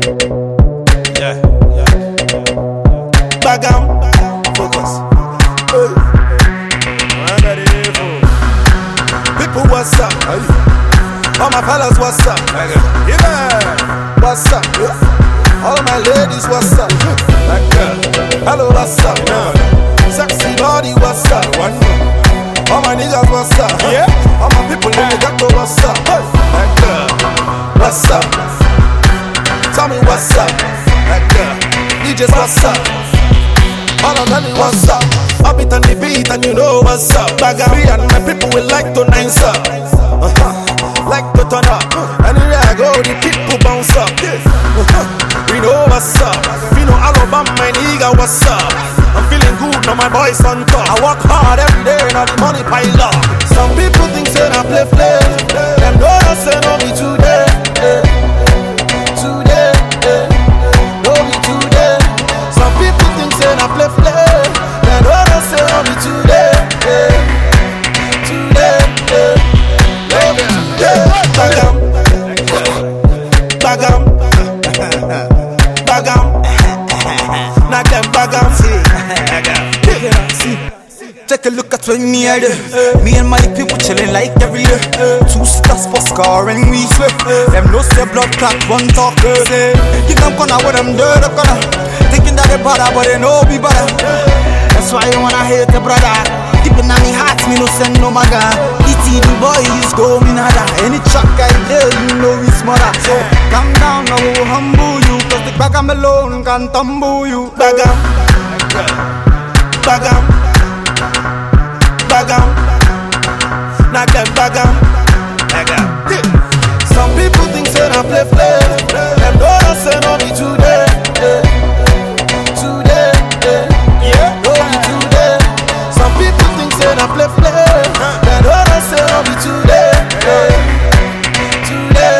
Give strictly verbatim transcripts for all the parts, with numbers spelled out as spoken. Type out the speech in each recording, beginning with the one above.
Yeah, yeah, yeah. Bagam, focus. Hey. People, what's up? All my fellas, what's up? Yeah, what's up? All my ladies, what's up? Hello, what's up? Sexy body, what's up? All my niggas, what's up? Yeah. All my people in the ghetto, what's up? What's up? Tell me what's up? D Js, what's up? All of them, what's up? Up it on the beat and you know what's up. Bagam, and my people will like to nice up. Uh-huh. Like to turn up. Anywhere I go, the people bounce up. Uh-huh. We know what's up. We know Alabama, my nigga, what's up? I'm feeling good, now my boys on top. I work hard every day, now the money pile up. Some people think say I play play. Them don't say no me today. Today, no me today. Some people think say I play play. Them don't say no me today. Today, no me today. Bagam, bagam, bagam. Knock them bagam. Take a look at when me are there. Me and my people chilling like every year. Two stars for scar and we swear. Them no say blood clot one talk. Say, give them corner with them dirt up corner. Thinking that they bother but they know we bother. That's why you wanna hate the brother. Deep in my heart me no send no maga. D T the boys go me nada. Any track I dare you know we smarter. So calm down now humble you. Cause the bagam alone can tumble you. Bagam, bagam, bagam. Knock them bagam, bagam. Some people think say I play play. Them don't say no me today. Today, yeah, no me today. Some people think say I play play. Them don't say no me today. Today,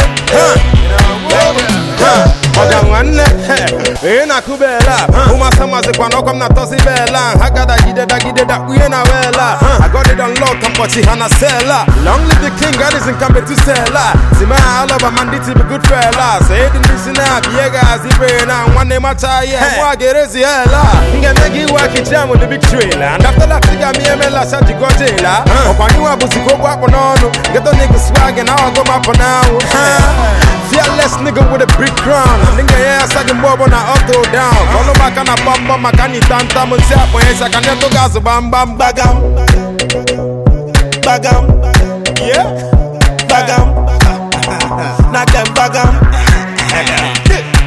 Ena kubela, uma samaze kwano kom na tosi bela. Hagada gide da gide da uyena wela. I got it on lock and watch hana sella. Long live the king, God isn't coming to sella. Zima all over manditi be good fella. Say it in this na biega azibena. One name achaye, mwa gerezi hela. Ngenegi wa kichamu the big trailer. And after that tiga mi emela shati gojela. Okwanywa buziko kwa ponono. Get the nigga swag and now I go map now. Fearless nigga with a big crown. Nigga yeah, sagin bobo na auto down. Kono makana bamba makani tanta munsi hapo yesa kanyato gazo bam bam bagam, bagam, yeah, bagam. Knock them bagam.